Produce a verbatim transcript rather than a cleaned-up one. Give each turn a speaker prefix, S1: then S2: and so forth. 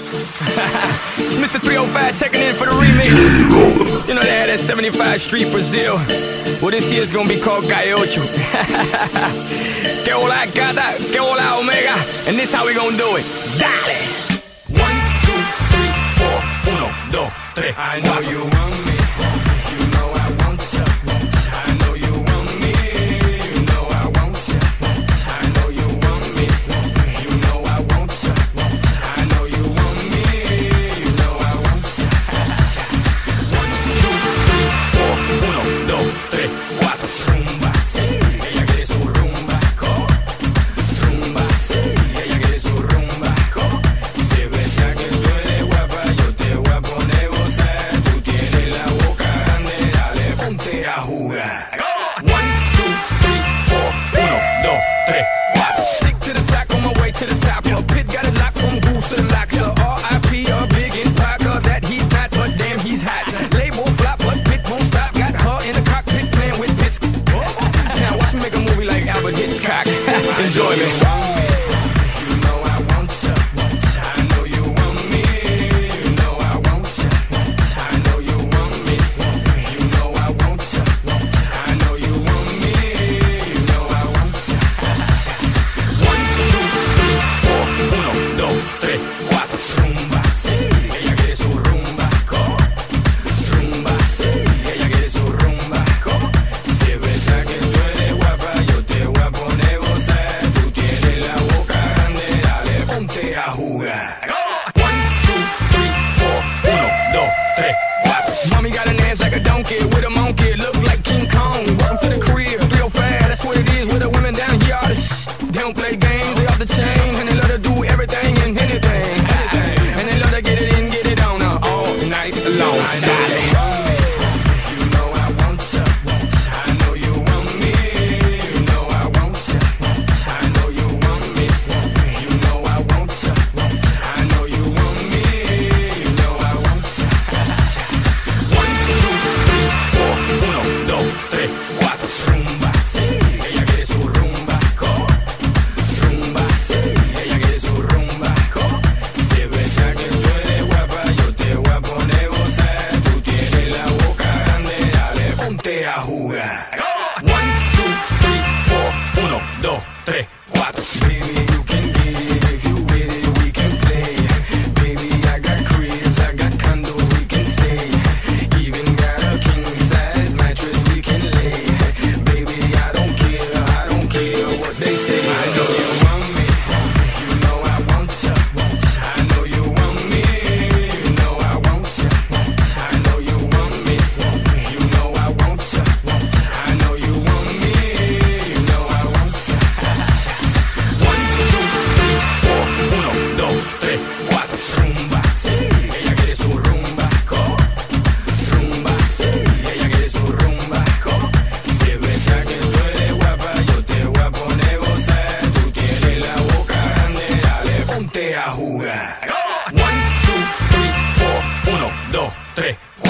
S1: It's Mister three oh five checking in for the remix. You know they had that seventy-five Street Brazil. Well, this year's gonna be called Gaiocho. Que hola gata, que hola omega. And this how we gonna do it. Dale. One, two, three, four. Uno, dos, tres. I know you want me. You know I want you. I know you want me. You know I want you. I know you want me. You know I want you. I know you want me. You know I want you. One, two, three, four. Uno, dos, tres, cuatro. Rumba, ella quiere su rumba. Rumba, ella quiere su rumba. Si es verdad que tú eres guapa, yo te voy a poner gozar. Tú tienes la boca grande, dale, ponte a jugar. One, two, three, four. Uno, dos, tres, cuatro. Stick to the top, on my way to the top. Your pit got a lock from goose to the lock. So R I P or Big in Parker, that he's not, but damn he's hot. Label flop, but Pit won't stop. Got her in the cockpit playing with Pitts. Now watch me make a movie like Albert Hitchcock. Enjoy me. You know I want you. I know you want me. You know I want you. I know you want me. You know I want you. I know you want me. You know I want you. One, two, three, four. Uno, dos, tres, cuatro. Rumba, ella quiere su rumba. Rumba, ella quiere su rumba. Si es verdad que tú eres guapa, yo te voy a poner gozar. Tú tienes la boca grande, dale, ponte a jugar. One, two, three, four. Uno, dos, tres, cuatro. Mommy got an ass like a donkey with a monkey. Look like King Kong. Welcome to the crib, three oh five. That's what it is with the women down here. All the sh- they don't play games, they off the chain. And they love to do everything and anything. anything. And they love to get it in, get it on uh, all night long. Dale. You know I want you. I know you want me. You know I want you. I know you want me. You know I want you. I know you want me. You know I want you. One, two, three, four. Uno, dos, tres, cuatro. Rumba, ella quiere su rumba. Rumba, ella quiere su rumba. Si es verdad que tú eres guapa, yo te voy a poner gozar. Tú tienes la boca grande, dale, ponte a jugar. One, two, three, four. Uno, dos, tres, cuatro. Baby, you can get it if you with it, we can play. Baby, I got cribs, I got condos, we can stay. Even got a king size mattress we can lay. Baby, I don't care, I don't care what they say. I know you want me, you know I want you. I know you want me, you know I want you. I know you want me, you know I want you. I know you want me, you know I want you. One, two, three, four. Uno, dos, tres, cuatro. Rumba, ella quiere su rumba. Rumba, ella quiere su rumba. Si es verdad que tú eres guapa, yo te voy a poner gozar. Tú tienes la boca grande, dale, ponte a jugar. One, two, three, four. Uno, dos, tres, cuatro.